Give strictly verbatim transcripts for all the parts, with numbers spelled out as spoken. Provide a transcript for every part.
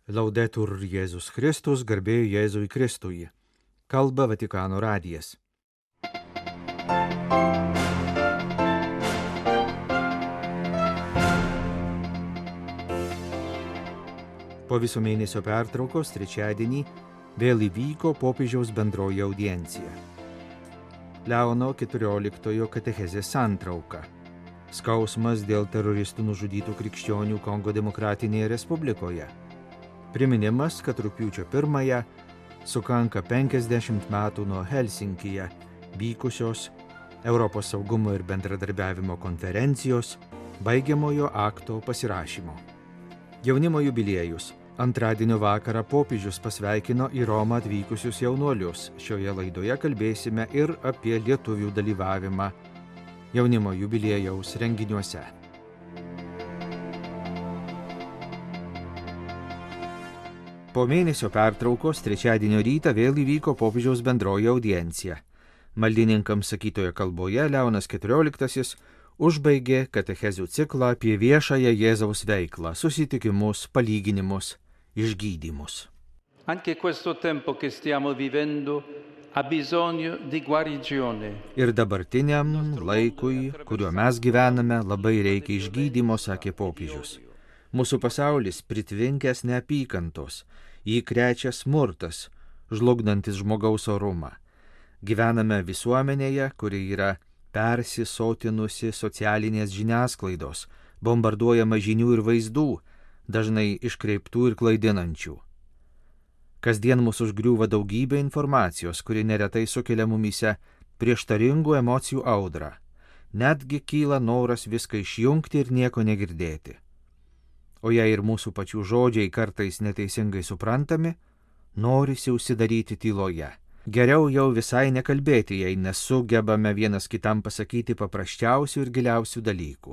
Laudetur Jėzus Kristus, garbė Jėzui Kristui. Kalba Vatikano radijas. Po viso mėnesio pertraukos trečiadienį vėl įvyko popiežiaus bendroji audiencija. Leono keturioliktojo katechezės santrauka. Skausmas dėl teroristų nužudytų krikščionių Kongo Demokratinėje Respublikoje. Priminimas, kad rugpjūčio pirmąją sukanka penkiasdešimt metų nuo Helsinkyje vykusios Europos saugumo ir bendradarbiavimo konferencijos baigiamojo akto pasirašymo. Jaunimo jubiliejus. Antradienio vakarą popiežius pasveikino į Romą atvykusius jaunuolius. Šioje laidoje kalbėsime ir apie lietuvių dalyvavimą jaunimo jubiliejaus renginiuose. Po mėnesio pertraukos trečiadienio rytą vėl įvyko popiežiaus bendroji audiencija. Maldininkams sakytoje kalboje Leonas keturioliktasis užbaigė katechezių ciklą apie viešąją Jėzaus veiklą, susitikimus, palyginimus, išgydymus. Anche questo tempo che stiamo vivendo ha bisogno di guarigione. Ir dabartiniam laikui, kuriuo mes gyvename, labai reikia išgydymo, sakė popiežius. Mūsų pasaulis pritvinkęs neapykantos, jį krečia smurtas, žlugdantis žmogaus orumą. Gyvename visuomenėje, kuri yra persisotinusi socialinės žiniasklaidos, bombarduojama žinių ir vaizdų, dažnai iškreiptų ir klaidinančių. Kasdien mūsų užgriūva daugybė informacijos, kuri neretai sukelia mumyse prieštaringų emocijų audrą. Netgi kyla noras viską išjungti ir nieko negirdėti. O jei ir mūsų pačių žodžiai kartais neteisingai suprantami, norisi užsidaryti tyloje. Geriau jau visai nekalbėti, jei nesugebame vienas kitam pasakyti paprasčiausių ir giliausių dalykų.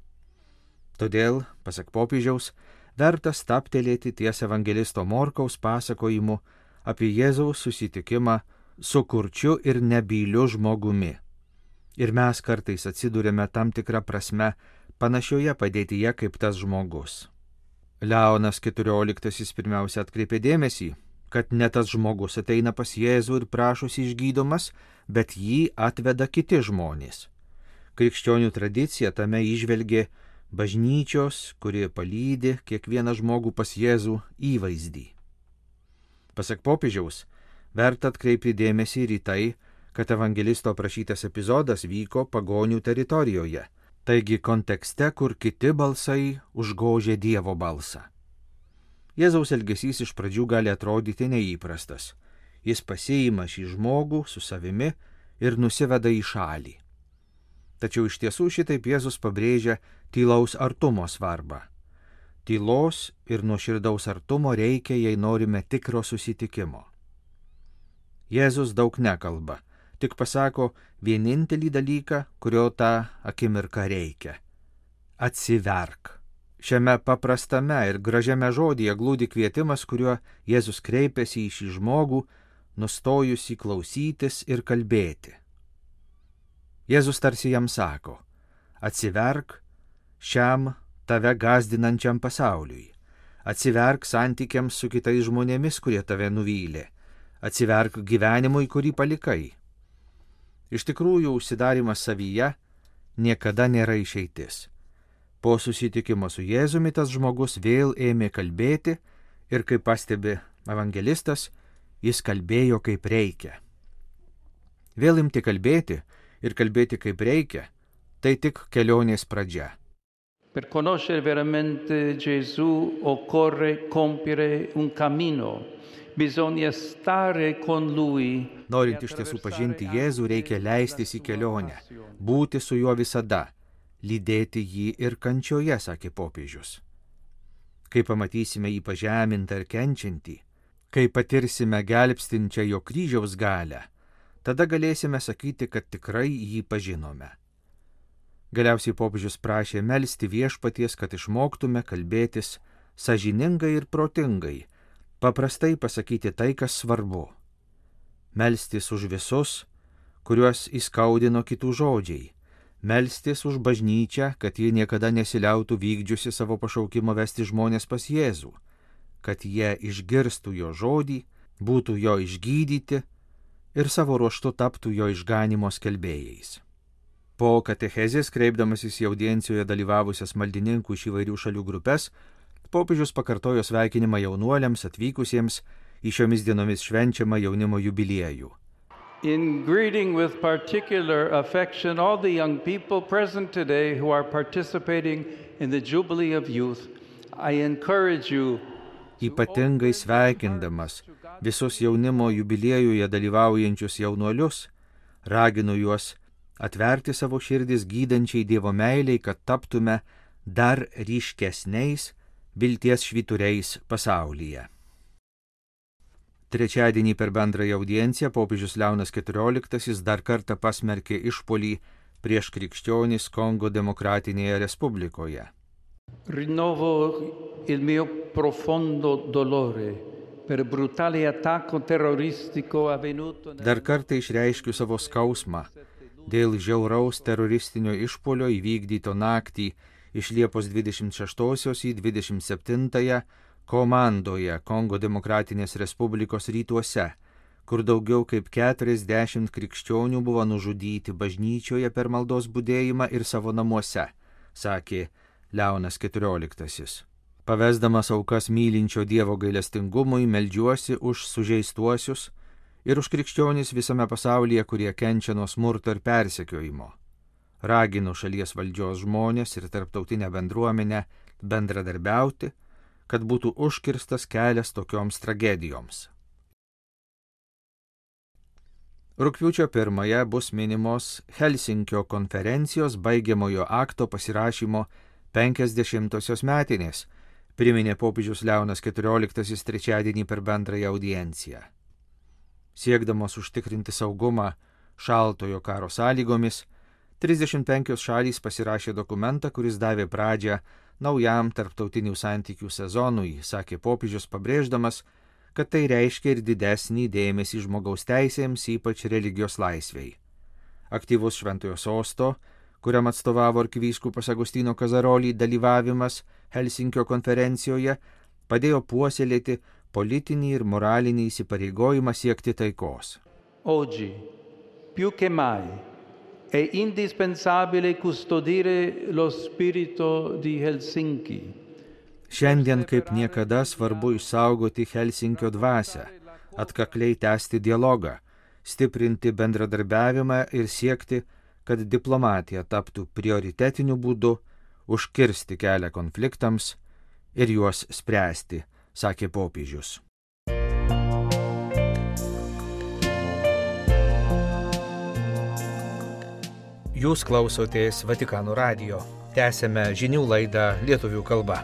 Todėl, pasak popiežiaus, verta stabtelėti ties evangelisto Morkaus pasakojimu apie Jėzaus susitikimą su kurčiu ir nebyliu žmogumi. Ir mes kartais atsidūrėme tam tikrą prasme panašioje padėtyje kaip tas žmogus. Leonas keturioliktasis pirmiausia atkreipė dėmesį, kad ne tas žmogus ateina pas Jėzų ir prašosi išgydomas, bet jį atveda kiti žmonės. Krikščionių tradicija tame įžvelgė bažnyčios, kuri palydi kiekvieną žmogų pas Jėzų įvaizdį. Pasak popiežiaus, verta atkreipti dėmesį ir į tai, kad evangelisto aprašytas epizodas vyko pagonių teritorijoje, taigi kontekste, kur kiti balsai užgožė Dievo balsą. Jėzaus elgesys iš pradžių gali atrodyti neįprastas. Jis pasiima šį žmogų su savimi ir nusiveda į šalį. Tačiau iš tiesų šitaip Jėzus pabrėžia tylaus artumo svarbą. Tylos ir nuoširdaus artumo reikia, jei norime tikro susitikimo. Jėzus daug nekalba, tik pasako vienintelį dalyką, kurio tą akimirką reikia. Atsiverk. Šiame paprastame ir gražiame žodyje glūdi kvietimas, kuriuo Jėzus kreipiasi į šį žmogų, nustojusi klausytis ir kalbėti. Jėzus tarsi jam sako: atsiverk šiam tave gąsdinančiam pasauliui. Atsiverk santykiams su kitais žmonėmis, kurie tave nuvylė. Atsiverk gyvenimui, kurį palikai. Iš tikrųjų, užsidarimas savyje niekada nėra išeitis. Po susitikimo su Jėzumi tas žmogus vėl ėmė kalbėti ir, kaip pastebi evangelistas, jis kalbėjo kaip reikia. Vėl imti kalbėti ir kalbėti kaip reikia, tai tik kelionės pradžia. Per conoscere veramente Gesù occorre compiere un cammino. Bisogna stare con lui. Norint iš tiesų pažinti Jėzų, reikia leistis į kelionę, būti su juo visada, lydėti jį ir kančioje, sakė popiežius. Kai pamatysime jį pažemintą ir kenčiantį, kai patirsime gelbstinčią jo kryžiaus galią, tada galėsime sakyti, kad tikrai jį pažinome. Galiausiai popiežius prašė melsti viešpaties, kad išmoktume kalbėtis sąžiningai ir protingai, paprastai pasakyti tai, kas svarbu. Melstis už visus, kuriuos įskaudino kitų žodžiai. Melstis už bažnyčią, kad ji niekada nesiliautų vykdžiusi savo pašaukimo vesti žmonės pas Jėzų. kad jie išgirstų jo žodį, būtų jo išgydyti ir savo ruožtu taptų jo išganimo skelbėjais. Po katechezės, kreipdamasis į audiencijoje dalyvavusias maldininkų iš įvairių šalių grupės, popiežius pakartojo sveikinimą jaunuoliams atvykusiems į šiomis dienomis švenčiamą jaunimo jubiliejų. In greeting with particular affection all the young people present today who are participating in the Jubilee of Youth, I encourage you. Ypatingai sveikindamas visus jaunimo jubiliejuje dalyvaujančius jaunuolius, raginu juos atverti savo širdis gydančiai Dievo meiliai, kad taptume dar ryškesniais vilties švyturiais pasaulyje. Trečiadienį per bendrąją audienciją popiežius Leonas keturioliktasis dar kartą pasmerkė išpuolį prieš krikščionis Kongo Demokratinėje Respublikoje. Rinnovo il mio profondo dolore per brutale attacco terroristico avvenuto. Dar kartą išreiškiu savo skausmą dėl žiauraus teroristinio išpuolio įvykdyto naktį iš Liepos dvidešimt šeštosios į dvidešimt septintąją Komandoje, Kongo Demokratinės Respublikos rytuose, kur daugiau kaip keturiasdešimt krikščionių buvo nužudyti bažnyčioje per maldos budėjimą ir savo namuose, sakė Leonas keturioliktasis. Pavesdamas aukas mylinčio Dievo gailestingumui, meldžiuosi už sužeistuosius ir už krikščionis visame pasaulyje, kurie kenčia nuo smurto ir persekiojimo. Raginu šalies valdžios žmonės ir tarptautinę bendruomenę bendradarbiauti, kad būtų užkirstas kelias tokioms tragedijoms. Rugpjūčio pirmąją bus minimos Helsinkio konferencijos baigiamojo akto pasirašymo penkiasdešimtosios metinės, priminė popiežius Leonas keturioliktasis trečiadienį per bendrąją audienciją. Siekdamos užtikrinti saugumą šaltojo karo sąlygomis, trisdešimt penkios šalys pasirašė dokumentą, kuris davė pradžią naujam tarptautinių santykių sezonui, sakė popiežius, pabrėždamas, kad tai reiškia ir didesnį dėmesį žmogaus teisėms, ypač religijos laisvei. Aktyvus Šventojo sosto, kuriam atstovavo arkivyskupas Agostino Kazarolį, dalyvavimas Helsinkio konferencijoje padėjo puoselėti politinį ir moralinį įsipareigojimą siekti taikos. Oggi, più che mai, è indispensabile custodire lo spirito di Helsinki. Šiandien kaip niekada svarbu išsaugoti Helsinkio dvasią, atkakliai tęsti dialogą, stiprinti bendradarbiavimą ir siekti, kad diplomatija taptų prioritetiniu būdu, užkirsti kelią konfliktams ir juos spręsti, sakė popiežius. Jūs klausotės Vatikano radijo. Tęsėme žinių laidą lietuvių kalba.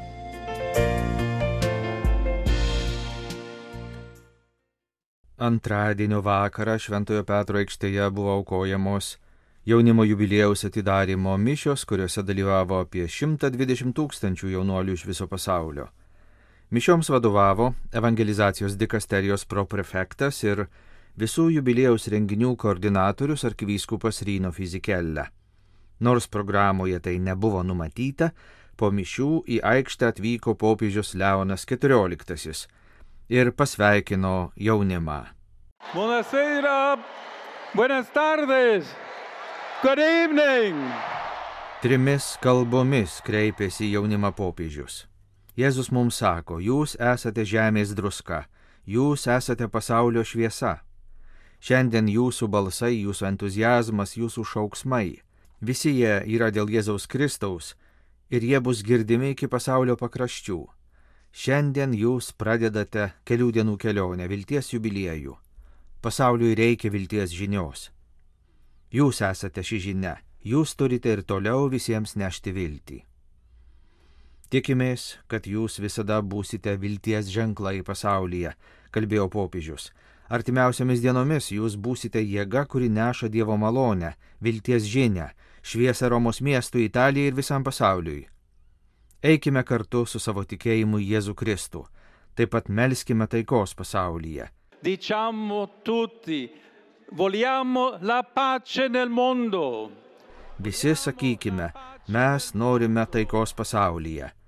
Antradienio vakarą Šventojo Petro aikštėje buvo aukojamos jaunimo jubiliejaus atidarymo mišios, kuriuose dalyvavo apie šimtą dvidešimt tūkstančių jaunuolių iš viso pasaulio. Mišioms vadovavo evangelizacijos dikasterijos proprefektas ir visų jubiliejaus renginių koordinatorius arkivyskupas Rino Fizikella. Nors programoje tai nebuvo numatyta, po mišių į aikštę atvyko popiežius Leonas keturioliktasis ir pasveikino jaunimą. Buonasera, buenas tardes, good evening. Trimis kalbomis kreipėsi jaunimą popiežius. Jėzus mums sako, jūs esate žemės druska, jūs esate pasaulio šviesa. Šiandien jūsų balsai, jūsų entuziazmas, jūsų šauksmai, visi jie yra dėl Jėzaus Kristaus ir jie bus girdimi iki pasaulio pakraščių. Šiandien jūs pradedate kelių dienų kelionę, vilties jubiliejų. Pasauliui reikia vilties žinios. Jūs esate ši žinia, jūs turite ir toliau visiems nešti viltį. Tikimės, kad jūs visada būsite vilties ženklai pasaulyje, kalbėjo popiežius. Artimiausiamis dienomis jūs būsite jėga, kuri neša Dievo malonę, vilties žinią, šviesą Romos miestui, Italijai ir visam pasauliui. Eikime kartu su savo tikėjimu į Jėzų Kristų, taip pat melskime taikos pasaulyje. Diciamo tutti, vogliamo la pace nel mondo. Visi sakykime, mes norime taikos pasaulyje.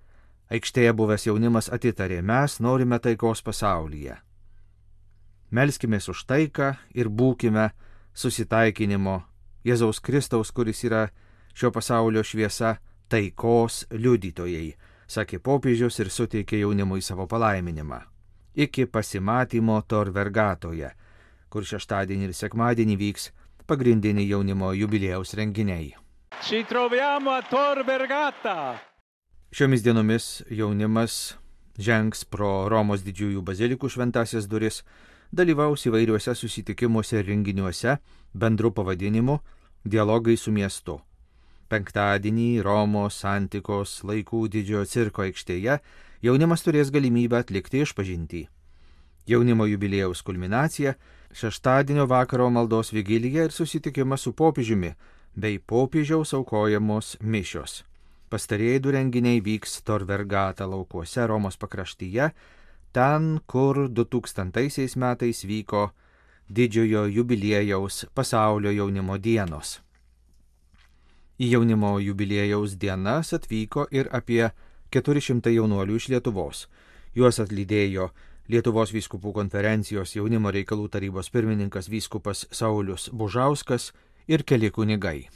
Aikštėje buvęs jaunimas atitarė, mes norime taikos pasaulyje. Melskimės už taiką ir būkime susitaikinimo Jėzaus Kristaus, kuris yra šio pasaulio šviesa, taikos liudytojai, sakė popiežius ir suteikė jaunimui savo palaiminimą. Iki pasimatymo Tor Vergatoje, kur šeštadienį ir sekmadienį vyks pagrindiniai jaunimo jubiliejaus renginiai. Ci troviamo a Tor Vergata. Šiomis dienomis jaunimas žengs pro Romos didžiųjų bazilikų šventasias duris, dalyvaus įvairiuose susitikimuose ir renginiuose bendru pavadinimu Dialogai su miestu. Penktadienį Romos antikos laikų didžiojo cirko aikštėje jaunimas turės galimybę atlikti išpažintį. Jaunimo jubiliejaus kulminacija – šeštadienio vakaro maldos vigilija ir susitikimas su popiežiumi bei popiežiaus aukojamos mišios. Pastarieji du renginiai vyks Tor Vergata laukuose Romos pakraštyje, ten, kur du tūkstantaisiais metais vyko didžiojo jubiliejaus pasaulio jaunimo dienos. Į jaunimo jubiliejaus dienas atvyko ir apie keturi šimtai jaunuolių iš Lietuvos. Juos atlydėjo Lietuvos vyskupų konferencijos jaunimo reikalų tarybos pirmininkas vyskupas Saulius Bužauskas ir keli kunigai.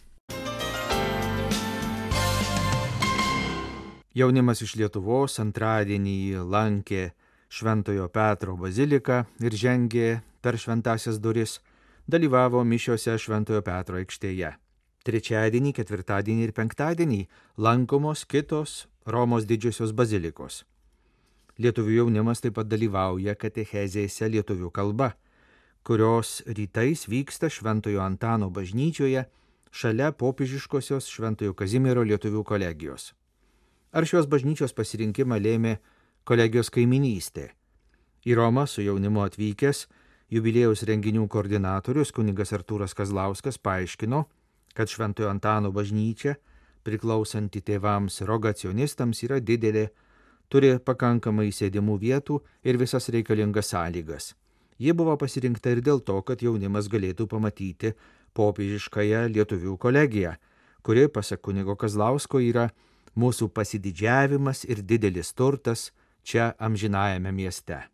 Jaunimas iš Lietuvos antradienį lankė Šventojo Petro baziliką ir žengė per šventasias duris, dalyvavo mišiose Šventojo Petro aikštėje. Trečiadienį, ketvirtadienį ir penktadienį lankomos kitos Romos didžiosios bazilikos. Lietuvių jaunimas taip pat dalyvauja katechezėse lietuvių kalba, kurios rytais vyksta Šventojo Antano bažnyčioje šalia popiežiškosios Šventojo Kazimiero lietuvių kolegijos. Ar šios bažnyčios pasirinkimą lėmė kolegijos kaiminystė? Į Romą su jaunimu atvykęs jubiliejaus renginių koordinatorius kunigas Artūras Kazlauskas paaiškino, kad Šventojo Antano bažnyčia, priklausanti tėvams rogacionistams, yra didelė, turi pakankamai sėdimų vietų ir visas reikalingas sąlygas. Ji buvo pasirinkta ir dėl to, kad jaunimas galėtų pamatyti popiežiškąją lietuvių kolegiją, kuri, pasak kunigo Kazlausko, yra mūsų pasididžiavimas ir didelis turtas čia amžinajame mieste.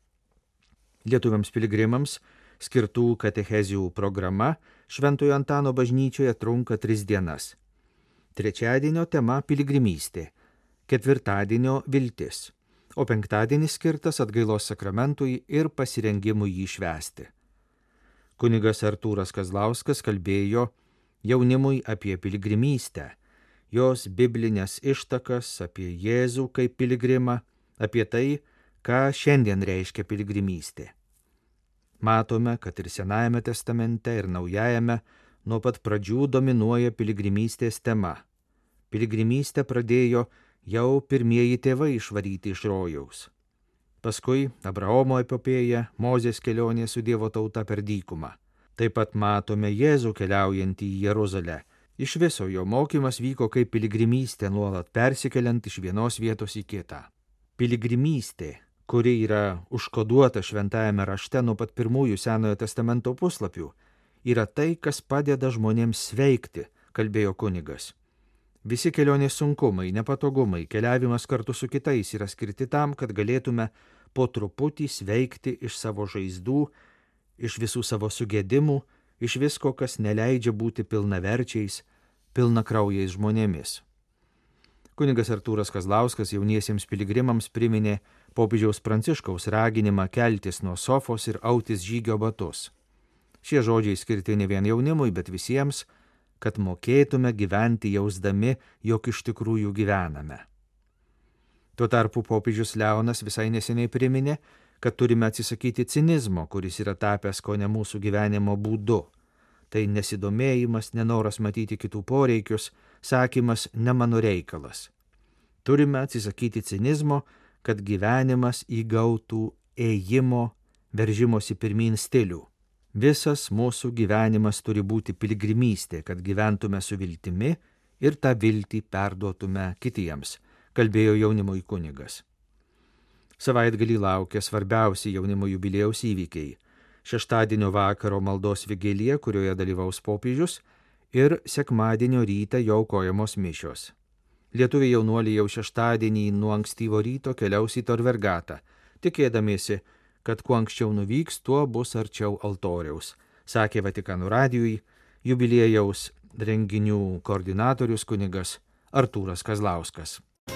Lietuviams piligrimams skirtų katechezijų programa Šventojo Antano bažnyčioje trunka tris dienas. Trečiadienio tema piligrimystė, ketvirtadienio viltis, o penktadienis skirtas atgailos sakramentui ir pasirengimui jį švęsti. Kunigas Artūras Kazlauskas kalbėjo jaunimui apie piligrimystę, jos biblinės ištakas, apie Jėzų kaip piligrimą, apie tai, ką šiandien reiškia piligrimystė. Matome, kad ir Senajame testamente, ir Naujajame nuo pat pradžių dominuoja piligrimystės tema. Piligrimystę pradėjo jau pirmieji tėvai išvaryti iš rojaus. Paskui Abraomo epopėja, Mozės kelionė su Dievo tauta per dykumą. Taip pat matome Jėzų keliaujantį į Jeruzalę. Iš viso jo mokymas vyko kaip piligrimystė, nuolat persikeliant iš vienos vietos į kitą. Piligrimystė, kuri yra užkoduota šventajame rašte nuo pat pirmųjų Senojo testamento puslapių, yra tai, kas padeda žmonėms sveikti, kalbėjo kunigas. Visi kelionės sunkumai, nepatogumai, keliavimas kartu su kitais yra skirti tam, kad galėtume po truputį sveikti iš savo žaizdų, iš visų savo sugėdimų, iš visko, kas neleidžia būti pilnaverčiais, pilnakraujais žmonėmis. Kunigas Artūras Kazlauskas jauniesiems piligrimams priminė popiežiaus Pranciškaus raginimą keltis nuo sofos ir autis žygio batus. Šie žodžiai skirti ne vien jaunimui, bet visiems, kad mokėtume gyventi jausdami, jog iš tikrųjų gyvename. Tuo tarpu popiežius Leonas visai neseniai priminė, kad turime atsisakyti cinizmo, kuris yra tapęs kone mūsų gyvenimo būdu. Tai nesidomėjimas, nenoras matyti kitų poreikius, sakymas ne mano reikalas. Turime atsisakyti cinizmo, kad gyvenimas įgautų ėjimo, veržimosi pirmyn stilių. Visas mūsų gyvenimas turi būti piligrimystė, kad gyventume su viltimi ir tą viltį perduotume kitiems, kalbėjo jaunimui kunigas. Savaitgalį laukia svarbiausi jaunimo jubiliejaus įvykiai. Šeštadienio vakaro maldos vigilija, kurioje dalyvaus popiežius, ir sekmadienio rytą jo aukojamos mišios. Lietuviai jaunuoliai jau šeštadienį nuo ankstyvo ryto keliaus į Torvergatą, tikėdamiesi, kad kuo anksčiau nuvyks, tuo bus arčiau altoriaus, sakė Vatikano radijui jubiliejaus renginių koordinatorius kunigas Artūras Kazlauskas.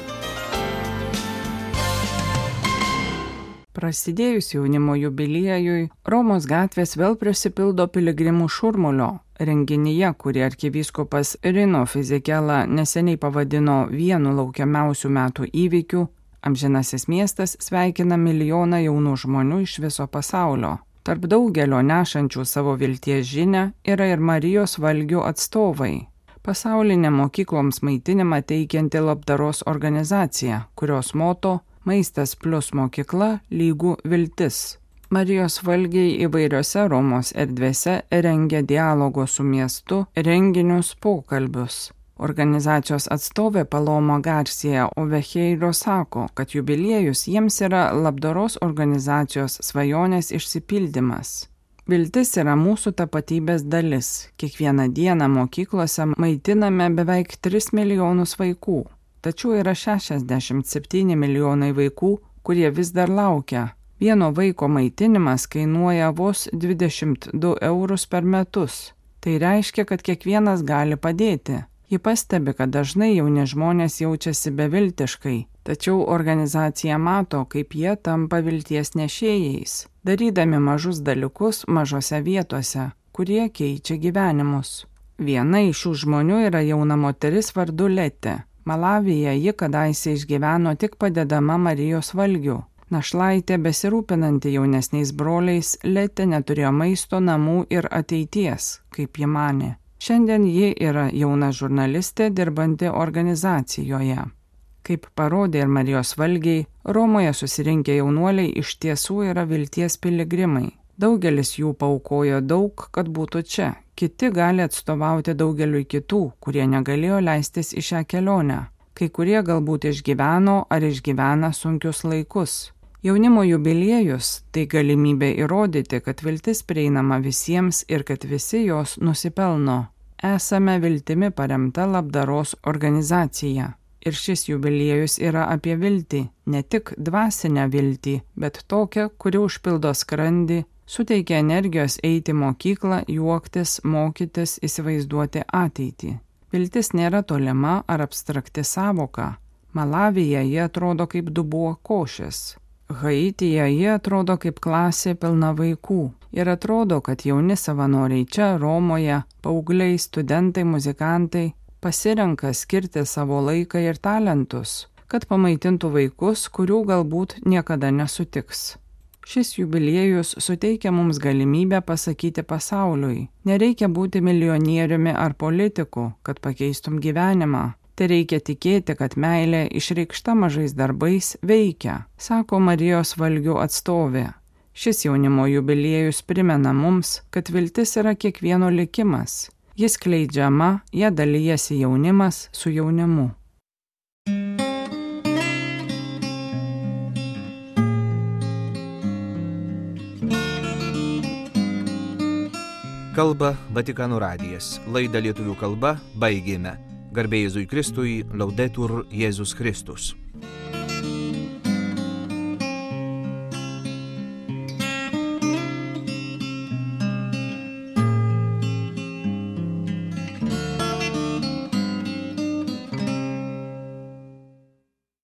Prasidėjus jaunimo jubiliejui, Romos gatvės vėl prisipildo piligrimų šurmulio. Renginyje, kurį arkivyskupas Rino Fizikela neseniai pavadino vienu laukiamiausių metų įvykių, amžinasis miestas sveikina milijoną jaunų žmonių iš viso pasaulio. Tarp daugelio nešančių savo vilties žinią yra ir Marijos valgių atstovai. Pasaulinė mokykloms maitinimą teikianti labdaros organizacija, kurios moto Maistas plus mokykla lygų viltis. Marijos valgiai įvairiose Romos erdvėse rengia dialogo su miestu renginius pokalbius. Organizacijos atstovė Paloma Garcia Ovejeiro sako, kad jubiliejus jiems yra labdaros organizacijos svajonės išsipildymas. Viltis yra mūsų tapatybės dalis. Kiekvieną dieną mokyklose maitiname beveik tris milijonus vaikų. Tačiau yra šešiasdešimt septyni milijonai vaikų, kurie vis dar laukia. Vieno vaiko maitinimas kainuoja vos dvidešimt du eurus per metus. Tai reiškia, kad kiekvienas gali padėti. Ji pastebi, kad dažnai jauni žmonės jaučiasi beviltiškai, tačiau organizacija mato, kaip jie tampa vilties nešėjais, darydami mažus dalykus mažose vietose, kurie keičia gyvenimus. Viena iš šių žmonių yra jauna moteris vardu Letė. Malavyje ji kadaise išgyveno tik padedama Marijos valgių. Našlaitė besirūpinanti jaunesniais broliais, Letė neturėjo maisto, namų ir ateities, kaip ji manė. Šiandien ji yra jauna žurnalistė dirbanti organizacijoje. Kaip parodė ir Marijos valgiai, Romoje susirinkę jaunuoliai iš tiesų yra vilties piligrimai. Daugelis jų paaukojo daug, kad būtų čia. Kiti gali atstovauti daugeliui kitų, kurie negalėjo leistis į šią kelionę. Kai kurie galbūt išgyveno ar išgyvena sunkius laikus. Jaunimo jubiliejus – tai galimybė įrodyti, kad viltis prieinama visiems ir kad visi jos nusipelno. Esame viltimi paremta labdaros organizacija. Ir šis jubiliejus yra apie viltį, ne tik dvasinę viltį, bet tokią, kuri užpildo skrandį, suteikia energijos eiti mokyklą, juoktis, mokytis, įsivaizduoti ateitį. Viltis nėra tolima ar abstrakti sąvoka. Malavyje ji atrodo kaip dubuo košės. Haityje ji atrodo kaip klasė pilna vaikų. Ir atrodo, kad jauni savanoriai čia, Romoje, paaugliai, studentai, muzikantai, pasirenka skirti savo laiką ir talentus, kad pamaitintų vaikus, kurių galbūt niekada nesutiks. Šis jubiliejus suteikia mums galimybę pasakyti pasauliui. Nereikia būti milijonieriumi ar politiku, kad pakeistum gyvenimą. Tai reikia tikėti, kad meilė išreikšta mažais darbais veikia, sako Marijos valgių atstovė. Šis jaunimo jubiliejus primena mums, kad viltis yra kiekvieno likimas. Jis kleidžiama, ją dalijasi jaunimas su jaunimu. Kalba Vatikano radijas. Laidą lietuvių kalba baigėme. Garbė Jėzui Kristui, Laudetur Jėzus Kristus.